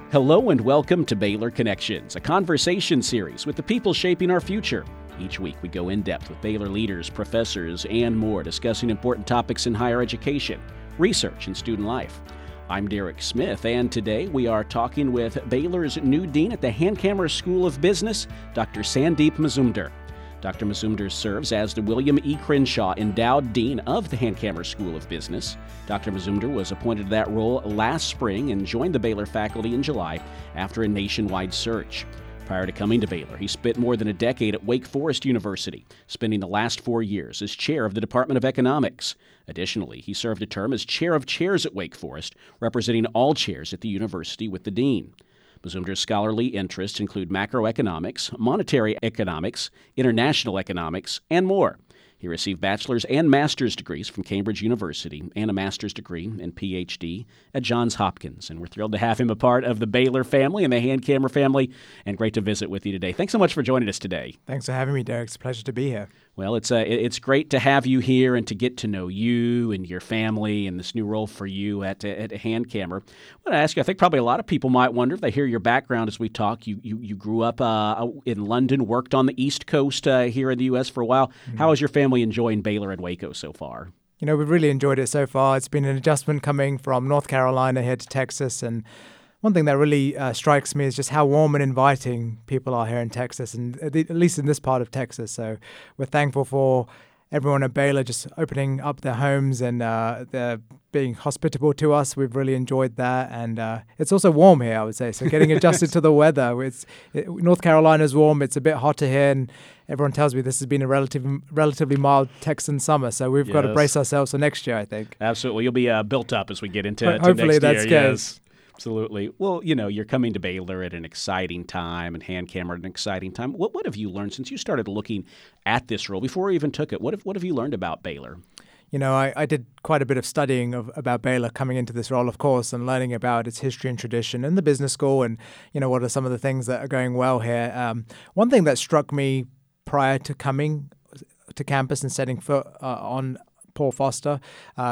Hello and welcome to Baylor Connections, a conversation series with the people shaping our future. Each week we go in depth with Baylor leaders, professors, and more, discussing important topics in higher education, research, and student life. I'm Derek Smith, and today we are talking with Baylor's new dean at the Hankamer School of Business, Dr. Sandeep Mazumdar. Dr. Mazumdar serves as the William E. Crenshaw Endowed Dean of the Hankamer School of Business. Dr. Mazumdar was appointed to that role last spring and joined the Baylor faculty in July after a nationwide search. Prior to coming to Baylor, he spent more than a decade at Wake Forest University, spending the last 4 years as chair of the Department of Economics. Additionally, he served a term as chair of chairs at Wake Forest, representing all chairs at the university with the dean. Mazumdar's scholarly interests include macroeconomics, monetary economics, international economics, and more. He received bachelor's and master's degrees from Cambridge University and a master's degree and PhD at Johns Hopkins. And we're thrilled to have him a part of the Baylor family and the Hankamer family, and great to visit with you today. Thanks so much for joining us today. Thanks for having me, Derek. It's a pleasure to be here. Well, it's great to have you here and to get to know you and your family and this new role for you at Hankamer. I want to ask you, I think probably a lot of people might wonder if they hear your background as we talk. You grew up in London, worked on the East Coast here in the U.S. for a while. Mm-hmm. How is your family enjoying Baylor and Waco so far? You know, we've really enjoyed it so far. It's been an adjustment coming from North Carolina here to Texas, and one thing that really strikes me is just how warm and inviting people are here in Texas, and at least in this part of Texas. So we're thankful for everyone at Baylor just opening up their homes and they're being hospitable to us. We've really enjoyed that. And it's also warm here, I would say. So getting adjusted to the weather. North Carolina's warm. It's a bit hotter here. And everyone tells me this has been a relatively mild Texan summer. So we've got to brace ourselves for next year, I think. Absolutely. You'll be built up as we get into hopefully next year. That's yes. Absolutely. Well, you know, you're coming to Baylor at an exciting time and Hankamer at an exciting time. What have you learned since you started looking at this role before you even took it? What have you learned about Baylor? You know, I did quite a bit of studying about Baylor coming into this role, of course, and learning about its history and tradition and the business school and, you know, what are some of the things that are going well here. One thing that struck me prior to coming to campus and setting foot on Paul Foster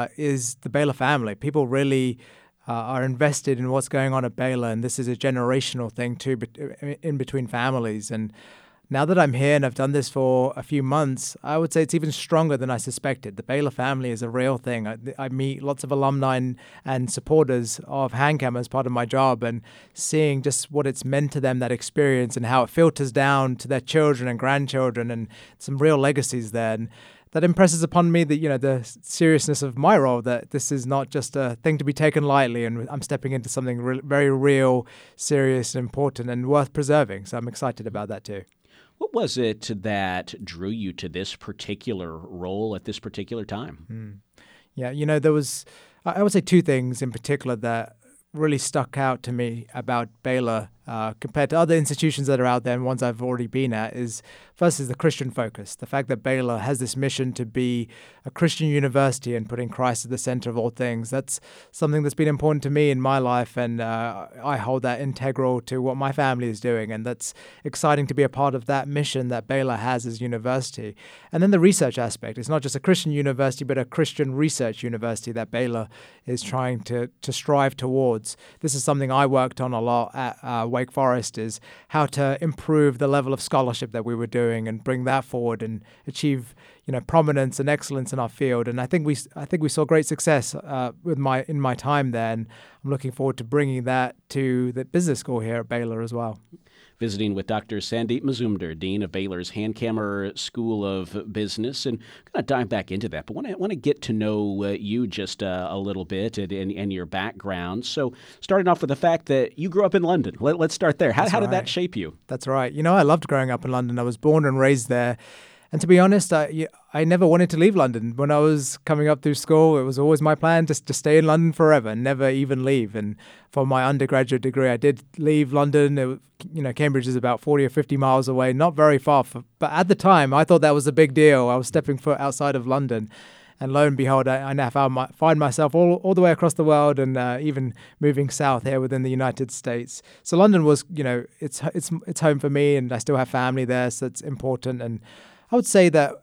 is the Baylor family. People really are invested in what's going on at Baylor, and this is a generational thing too, in between families. And now that I'm here and I've done this for a few months, I would say it's even stronger than I suspected. The Baylor family is a real thing. I meet lots of alumni and supporters of Hankamer as part of my job, and seeing just what it's meant to them, that experience, and how it filters down to their children and grandchildren, and some real legacies there. And that impresses upon me that, you know, the seriousness of my role, that this is not just a thing to be taken lightly, and I'm stepping into something very real, serious, and important, and worth preserving. So I'm excited about that too. What was it that drew you to this particular role at this particular time? Yeah, you know, there was, I would say, two things in particular that really stuck out to me about Baylor compared to other institutions that are out there and ones I've already been at. First is the Christian focus. The fact that Baylor has this mission to be a Christian university and putting Christ at the center of all things. That's something that's been important to me in my life, and I hold that integral to what my family is doing, and that's exciting to be a part of that mission that Baylor has as a university. And then the research aspect. It's not just a Christian university, but a Christian research university that Baylor is trying to strive towards. This is something I worked on a lot at Wake Forest, is how to improve the level of scholarship that we were doing and bring that forward and achieve, you know, prominence and excellence in our field. And I think we saw great success in my time there, and I'm looking forward to bringing that to the business school here at Baylor as well. Visiting with Dr. Sandeep Mazumdar, Dean of Baylor's Hankamer School of Business. And I'm going to dive back into that, but I want to get to know you just a little bit and your background. So starting off with the fact that you grew up in London. Let's start there. How did that shape you? That's right. You know, I loved growing up in London. I was born and raised there. And to be honest, I never wanted to leave London. When I was coming up through school, it was always my plan to stay in London forever and never even leave. And for my undergraduate degree, I did leave London. Cambridge is about 40 or 50 miles away, not very far. But at the time, I thought that was a big deal. I was stepping foot outside of London. And lo and behold, I now find myself all the way across the world, and even moving south here within the United States. So London was, it's home for me, and I still have family there, so it's important. And I would say that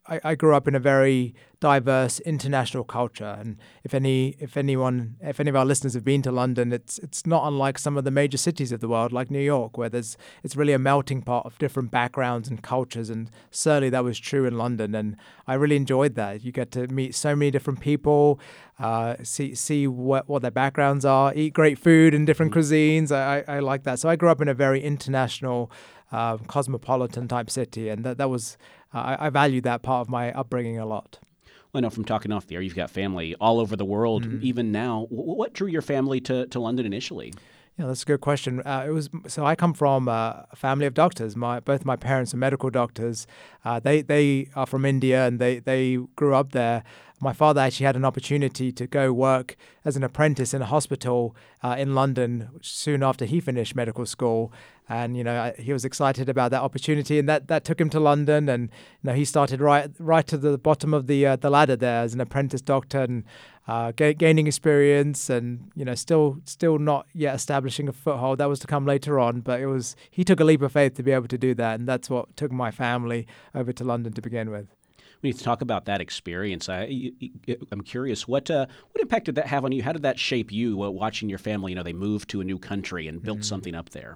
I grew up in a very diverse international culture, and if any of our listeners have been to London, it's not unlike some of the major cities of the world, like New York, where it's really a melting pot of different backgrounds and cultures, and certainly that was true in London, and I really enjoyed that. You get to meet so many different people, see what their backgrounds are, eat great food in different cuisines. I like that. So I grew up in a very international, cosmopolitan type city, and that was. I value that part of my upbringing a lot. Well, I know from talking off the air, you've got family all over the world, even now. What drew your family to London initially? Yeah, that's a good question. So I come from a family of doctors. Both my parents are medical doctors. They are from India, and they grew up there. My father actually had an opportunity to go work as an apprentice in a hospital in London soon after he finished medical school. And, he was excited about that opportunity, and that took him to London. And, he started right to the bottom of the ladder there as an apprentice doctor, and gaining experience, and, still not yet establishing a foothold. That was to come later on, but he took a leap of faith to be able to do that. And that's what took my family over to London to begin with. We need to talk about that experience. I'm curious, what impact did that have on you? How did that shape you watching your family? They moved to a new country and built something up there.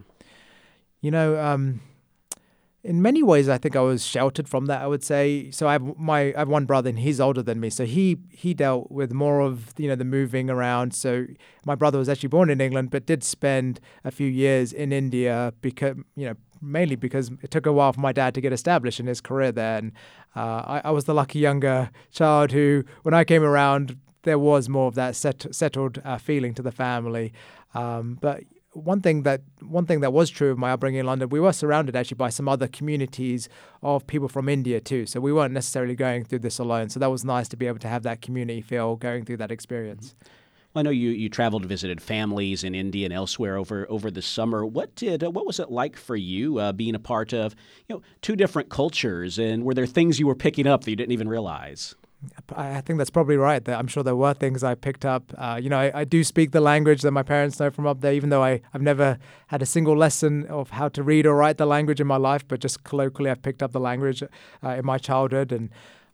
In many ways, I think I was sheltered from that, I would say. So I have one brother, and he's older than me. So he dealt with more of, the moving around. So my brother was actually born in England, but did spend a few years in India because, mainly because it took a while for my dad to get established in his career there. And I was the lucky younger child who, when I came around, there was more of that settled feeling to the family. But one thing that was true of my upbringing in London, we were surrounded actually by some other communities of people from India too. So we weren't necessarily going through this alone. So that was nice to be able to have that community feel going through that experience. Well, I know you traveled and visited families in India and elsewhere over the summer. What was it like for you being a part of two different cultures, and were there things you were picking up that you didn't even realize? I think that's probably right. I'm sure there were things I picked up. I do speak the language that my parents know from up there, even though I've never had a single lesson of how to read or write the language in my life, but just colloquially I've picked up the language in my childhood. And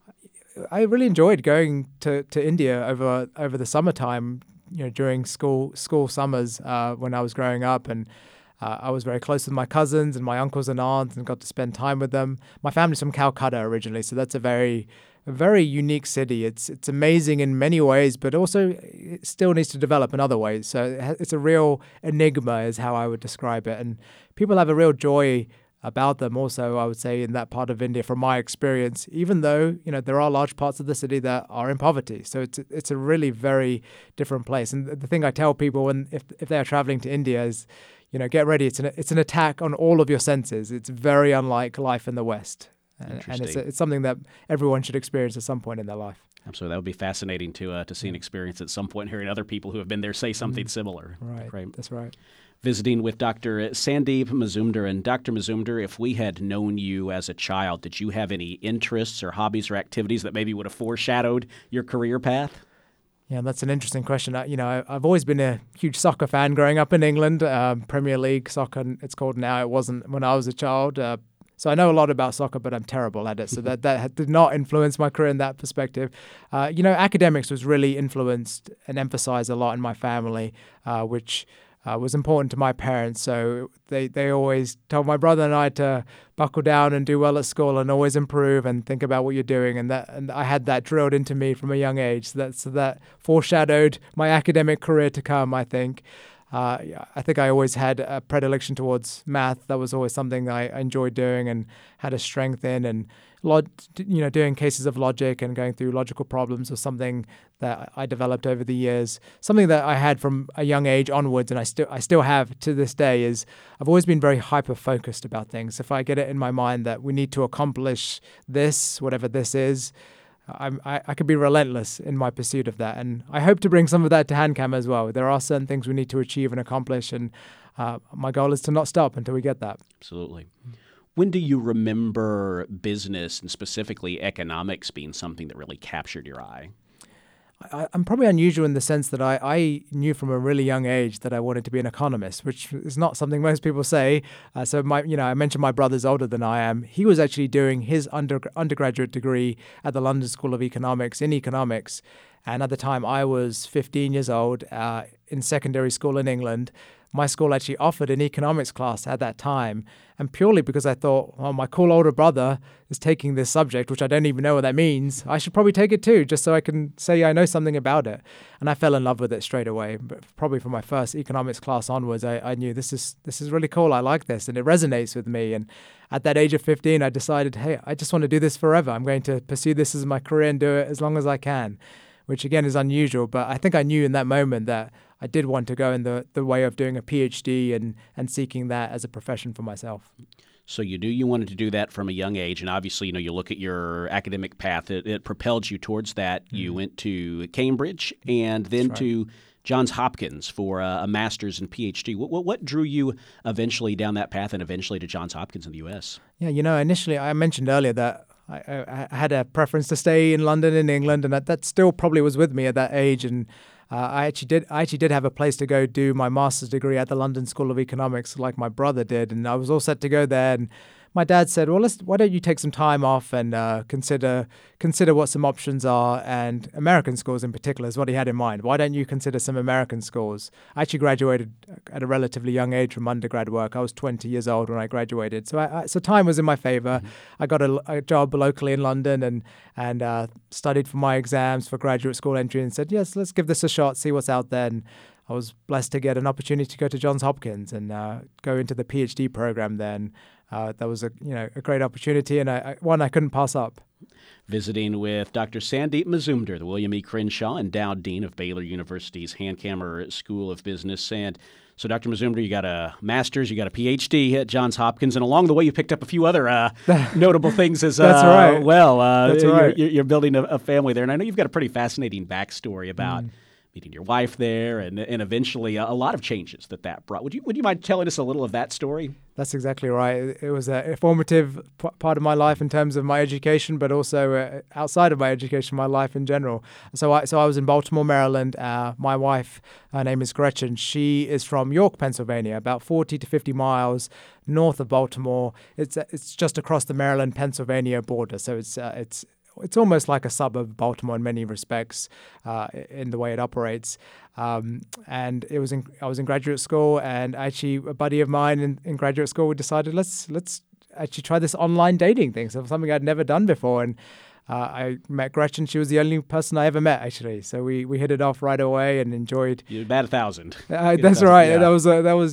I really enjoyed going to India over the summertime, during school summers when I was growing up. And I was very close with my cousins and my uncles and aunts and got to spend time with them. My family's from Calcutta originally, so that's a very unique city. It's amazing in many ways, but also it still needs to develop in other ways. So it's a real enigma is how I would describe it. And people have a real joy about them also, I would say, in that part of India from my experience, even though, there are large parts of the city that are in poverty. So it's a really very different place. And the thing I tell people if they are traveling to India is, get ready. It's an attack on all of your senses. It's very unlike life in the West. And it's something that everyone should experience at some point in their life. Absolutely. That would be fascinating to see an experience at some point, hearing other people who have been there say something similar. Right. That's right. Visiting with Dr. Sandeep Mazumdar. And Dr. Mazumdar, if we had known you as a child, did you have any interests or hobbies or activities that maybe would have foreshadowed your career path? Yeah, that's an interesting question. I've always been a huge soccer fan growing up in England, Premier League soccer, it's called now. It wasn't when I was a child. So I know a lot about soccer, but I'm terrible at it. So that did not influence my career in that perspective. Academics was really influenced and emphasized a lot in my family, which was important to my parents. So they always told my brother and I to buckle down and do well at school and always improve and think about what you're doing. And I had that drilled into me from a young age. So that foreshadowed my academic career to come, I think. I think I always had a predilection towards math. That was always something I enjoyed doing and had a strength in. And doing cases of logic and going through logical problems was something that I developed over the years. Something that I had from a young age onwards, and I still have to this day, is I've always been very hyper-focused about things. If I get it in my mind that we need to accomplish this, whatever this is, I could be relentless in my pursuit of that. And I hope to bring some of that to HandCam as well. There are certain things we need to achieve and accomplish, and my goal is to not stop until we get that. Absolutely. When do you remember business and specifically economics being something that really captured your eye? I'm probably unusual in the sense that I knew from a really young age that I wanted to be an economist, which is not something most people say. I mentioned my brother's older than I am. He was actually doing his undergraduate degree at the London School of Economics in economics. And at the time, I was 15 years old in secondary school in England. My school actually offered an economics class at that time. And purely because I thought, well, my cool older brother is taking this subject, which I don't even know what that means. I should probably take it too, just so I can say I know something about it. And I fell in love with it straight away. But probably from my first economics class onwards, I knew this is really cool. I like this and it resonates with me. And at that age of 15, I decided, hey, I just want to do this forever. I'm going to pursue this as my career and do it as long as I can, which again is unusual. But I think I knew in that moment that I did want to go in the way of doing a PhD and seeking that as a profession for myself. So you knew you wanted to do that from a young age, and obviously, you look at your academic path, it propelled you towards that. Mm-hmm. You went to Cambridge and then to Johns Hopkins for a master's and PhD. What drew you eventually down that path and eventually to Johns Hopkins in the U.S.? Yeah, initially I mentioned earlier that I had a preference to stay in London, in England, and that still probably was with me at that age. And I actually did have a place to go do my master's degree at the London School of Economics, like my brother did, and I was all set to go there. And my dad said, "Well, why don't you take some time off and consider what some options are, and American schools in particular is what he had in mind. Why don't you consider some American schools?" I actually graduated at a relatively young age from undergrad work. I was 20 years old when I graduated, so time was in my favor. Mm-hmm. I got a job locally in London and studied for my exams for graduate school entry and said, "Yes, let's give this a shot, see what's out there." And I was blessed to get an opportunity to go to Johns Hopkins and go into the PhD program then. That was a great opportunity and one I couldn't pass up. Visiting with Dr. Sandeep Mazumdar, the William E. Crenshaw Endowed Dean of Baylor University's Hankamer School of Business. And so, Dr. Mazumdar, you got a master's, you got a PhD at Johns Hopkins, and along the way you picked up a few other notable things as That's right. well. That's right. You're building a family there, and I know you've got a pretty fascinating backstory about meeting your wife there, and eventually a lot of changes that brought. Would you mind telling us a little of that story? That's exactly right. It was a formative part of my life in terms of my education, but also outside of my education, my life in general. So I was in Baltimore, Maryland. My wife, her name is Gretchen. She is from York, Pennsylvania, about 40 to 50 miles north of Baltimore. It's just across the Maryland-Pennsylvania border. So it's almost like a suburb of Baltimore in many respects in the way it operates. And I was in graduate school, and actually a buddy of mine in graduate school, we decided let's actually try this online dating thing. So something I'd never done before. And I met Gretchen. She was the only person I ever met, actually. So we hit it off right away and enjoyed. You're about 1,000. That's right. Yeah. That was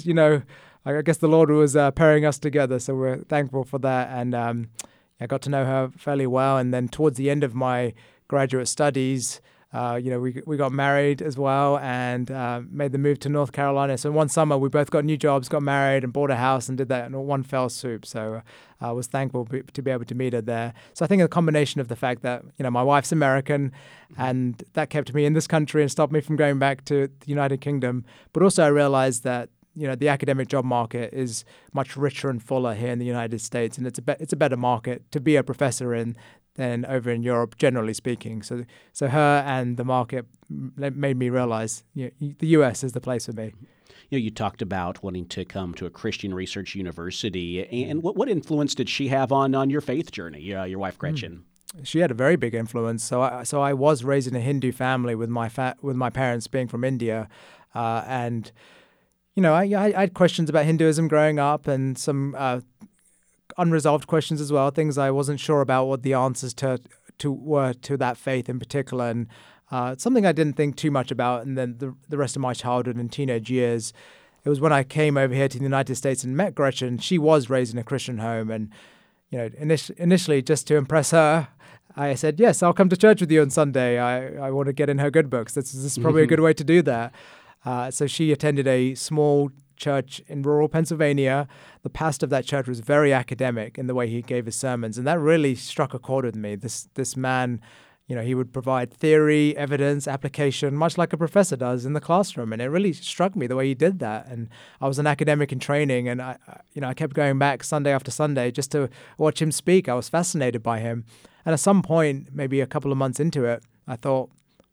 I guess the Lord was pairing us together. So we're thankful for that. And I got to know her fairly well, and then towards the end of my graduate studies, we got married as well and made the move to North Carolina. So one summer, we both got new jobs, got married, and bought a house and did that in one fell swoop. So I was thankful to be able to meet her there. So I think a combination of the fact that my wife's American, and that kept me in this country and stopped me from going back to the United Kingdom, but also I realized that the academic job market is much richer and fuller here in the United States, and it's a better market to be a professor in than over in Europe, generally speaking. So her and the market made me realize the U.S. is the place for me. You talked about wanting to come to a Christian research university, and what influence did she have on your faith journey, your wife Gretchen? She had a very big influence. So I was raised in a Hindu family with my parents being from India, and I had questions about Hinduism growing up and some unresolved questions as well, things I wasn't sure about what the answers were to that faith in particular. And something I didn't think too much about. And then the rest of my childhood and teenage years, it was when I came over here to the United States and met Gretchen. She was raised in a Christian home. And initially, just to impress her, I said, yes, I'll come to church with you on Sunday. I want to get in her good books. This is probably a good way to do that. So she attended a small church in rural Pennsylvania. The pastor of that church was very academic in the way he gave his sermons, and that really struck a chord with me. This man, he would provide theory, evidence, application, much like a professor does in the classroom, and it really struck me the way he did that. And I was an academic in training, and I kept going back Sunday after Sunday just to watch him speak. I was fascinated by him, and at some point, maybe a couple of months into it, I thought,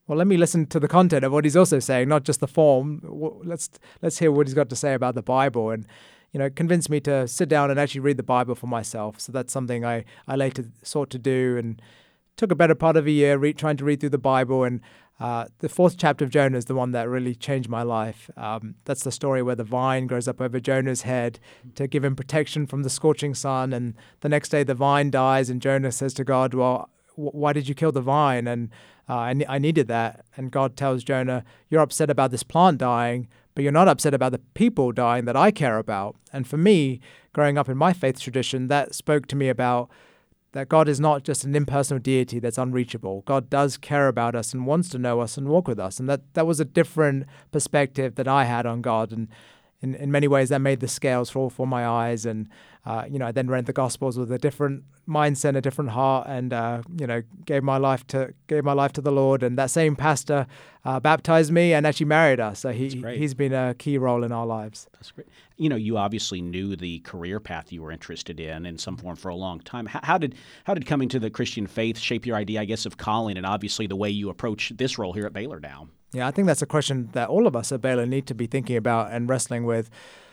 well, let me listen to the content of what he's also saying, not just the form. Let's hear what he's got to say about the Bible. And it convinced me to sit down and actually read the Bible for myself. So that's something I later sought to do, and took a better part of a year trying to read through the Bible. And the fourth chapter of Jonah is the one that really changed my life. That's the story where the vine grows up over Jonah's head to give him protection from the scorching sun. And the next day the vine dies, and Jonah says to God, well, why did you kill the vine? And I needed that. And God tells Jonah, you're upset about this plant dying, but you're not upset about the people dying that I care about. And for me, growing up in my faith tradition, that spoke to me about that God is not just an impersonal deity that's unreachable. God does care about us and wants to know us and walk with us. And that was a different perspective that I had on God. And in many ways, that made the scales fall for my eyes. And I then read the Gospels with a different mindset, a different heart, and gave my life to the Lord. And that same pastor baptized me and actually married us. So he's been a key role in our lives. That's great. You obviously knew the career path you were interested in some form for a long time. How did coming to the Christian faith shape your idea, I guess, of calling, and obviously the way you approach this role here at Baylor now? Yeah, I think that's a question that all of us at Baylor need to be thinking about and wrestling with.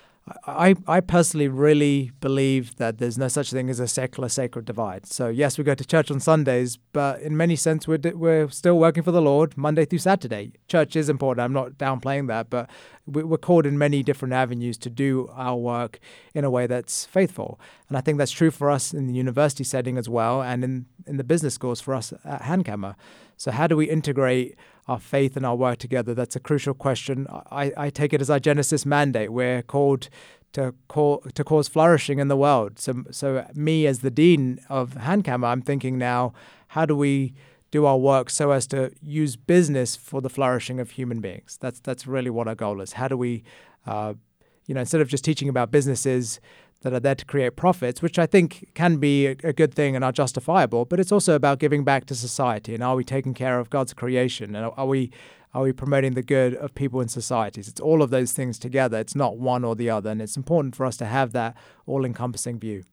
I personally really believe that there's no such thing as a secular-sacred divide. So yes, we go to church on Sundays, but in many sense, we're still working for the Lord Monday through Saturday. Church is important. I'm not downplaying that, but we're called in many different avenues to do our work in a way that's faithful. And I think that's true for us in the university setting as well, and in the business schools for us at Hankamer. So how do we integrate our faith and our work together? That's a crucial question. I take it as our Genesis mandate. We're called to cause flourishing in the world. So me as the dean of Hankamer, I'm thinking now, how do we do our work so as to use business for the flourishing of human beings? That's really what our goal is. How do we, instead of just teaching about businesses that are there to create profits, which I think can be a good thing and are justifiable, but it's also about giving back to society. And are we taking care of God's creation? And are we promoting the good of people in societies? It's all of those things together. It's not one or the other. And it's important for us to have that all-encompassing view.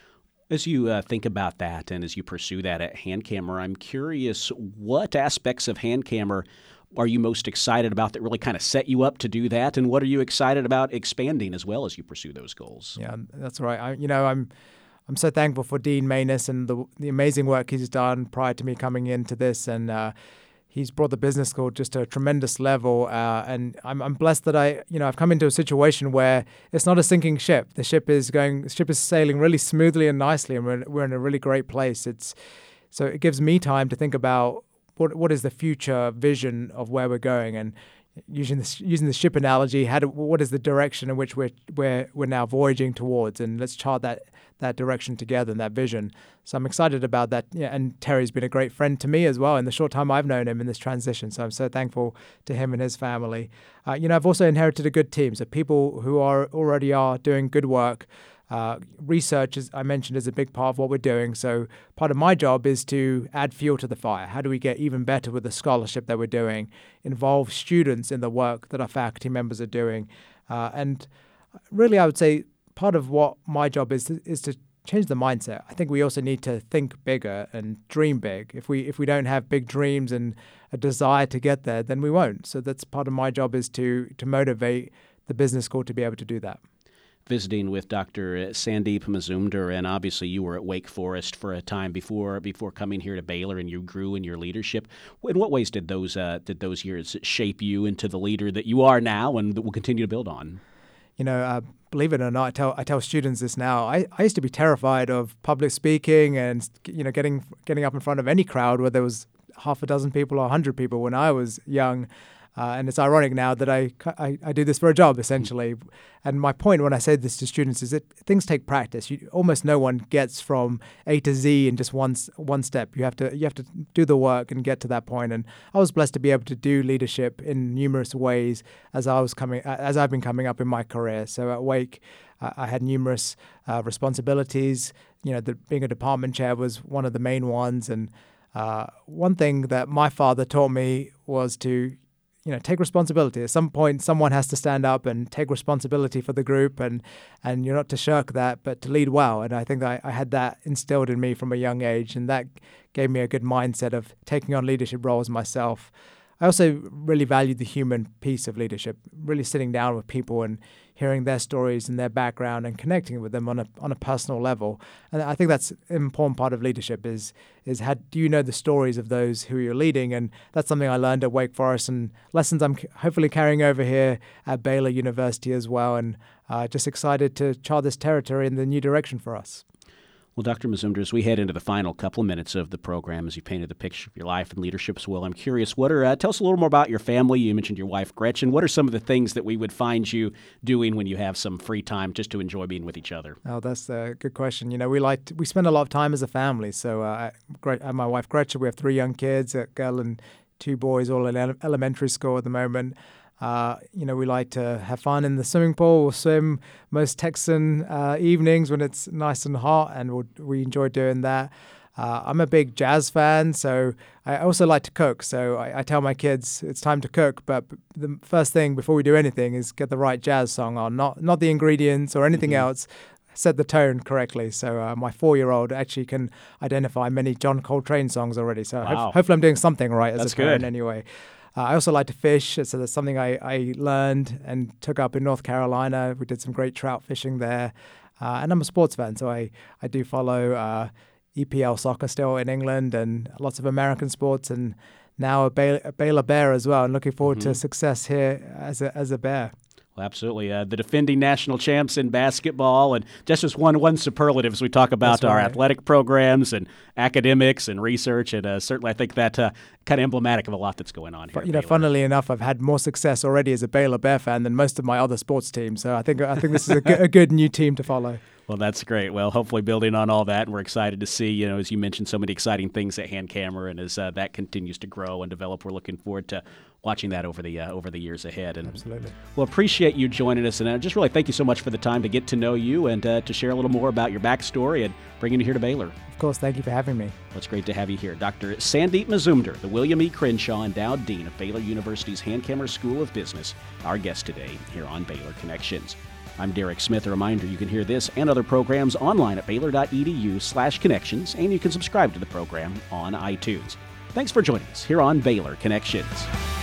As you think about that and as you pursue that at Hankamer, I'm curious, what aspects of Hankamer are you most excited about that really kind of set you up to do that? And what are you excited about expanding as well as you pursue those goals? Yeah, that's right. I'm so thankful for Dean Manus and the amazing work he's done prior to me coming into this. And he's brought the business school just to a tremendous level. And I'm blessed that I've come into a situation where it's not a sinking ship. The ship is sailing really smoothly and nicely, and we're in a really great place. So it gives me time to think about what is the future vision of where we're going, and using the ship analogy, what is the direction in which we're now voyaging towards, and let's chart that direction together and that vision. So I'm excited about that. Yeah, and Terry's been a great friend to me as well in the short time I've known him in this transition. So I'm so thankful to him and his family. I've also inherited a good team, so people who already are doing good work. Research, as I mentioned, is a big part of what we're doing. So part of my job is to add fuel to the fire. How do we get even better with the scholarship that we're doing, involve students in the work that our faculty members are doing? And really, I would say part of what my job is to change the mindset. I think we also need to think bigger and dream big. If we don't have big dreams and a desire to get there, then we won't. So that's part of my job, is to motivate the business school to be able to do that. Visiting with Dr. Sandeep Mazumdar, and obviously you were at Wake Forest for a time before coming here to Baylor, and you grew in your leadership. In what ways did those years shape you into the leader that you are now and that we'll continue to build on? Believe it or not, I tell students this now. I used to be terrified of public speaking and getting up in front of any crowd, where there was half a dozen people or 100 people when I was young. And it's ironic now that I do this for a job, essentially. And my point when I say this to students is that things take practice. Almost no one gets from A to Z in just one step. You have to do the work and get to that point. And I was blessed to be able to do leadership in numerous ways as I've been coming up in my career. So at Wake, I had numerous responsibilities. Being a department chair was one of the main ones. And one thing that my father taught me was to take responsibility. At some point, someone has to stand up and take responsibility for the group, and you're not to shirk that, but to lead well. And I think I had that instilled in me from a young age, and that gave me a good mindset of taking on leadership roles myself. I also really valued the human piece of leadership, really sitting down with people and hearing their stories and their background and connecting with them on a personal level. And I think that's an important part of leadership is how do you know the stories of those who you're leading? And that's something I learned at Wake Forest and lessons I'm hopefully carrying over here at Baylor University as well. And just excited to chart this territory in the new direction for us. Well, Dr. Mazumdar, as we head into the final couple of minutes of the program, as you painted the picture of your life and leadership as well, I'm curious, tell us a little more about your family. You mentioned your wife, Gretchen. What are some of the things that we would find you doing when you have some free time just to enjoy being with each other? Oh, that's a good question. We spend a lot of time as a family. So my wife, Gretchen, we have 3 young kids, a girl and 2 boys, all in elementary school at the moment. We like to have fun in the swimming pool. We'll swim most Texan evenings when it's nice and hot, and we enjoy doing that. I'm a big jazz fan, so I also like to cook. So I tell my kids it's time to cook, but the first thing before we do anything is get the right jazz song on, not the ingredients or anything else. Set the tone correctly. So my 4-year-old actually can identify many John Coltrane songs already. So wow. Hopefully I'm doing something right That's as a parent good. anyway. I also like to fish, so that's something I learned and took up in North Carolina. We did some great trout fishing there. And I'm a sports fan, so I do follow EPL soccer still in England and lots of American sports, and now a Baylor Bear as well, and looking forward to success here as a Bear. Well, absolutely. The defending national champs in basketball, and just as one superlative as we talk about our athletic programs and academics and research, and certainly I think that kind of emblematic of a lot that's going on here. But, funnily enough, I've had more success already as a Baylor Bear fan than most of my other sports teams, so I think this is a good new team to follow. Well, that's great. Well, hopefully building on all that, and we're excited to see, as you mentioned, so many exciting things at Hankamer, and as that continues to grow and develop, we're looking forward to watching that over the years ahead. And absolutely. Well, appreciate you joining us, and I just really thank you so much for the time to get to know you and to share a little more about your backstory and bringing you here to Baylor. Of course, thank you for having me. Well, it's great to have you here. Dr. Sandeep Mazumdar, the William E. Crenshaw Endowed Dean of Baylor University's Hankamer School of Business, our guest today here on Baylor Connections. I'm Derek Smith. A reminder, you can hear this and other programs online at baylor.edu/connections, and you can subscribe to the program on iTunes. Thanks for joining us here on Baylor Connections.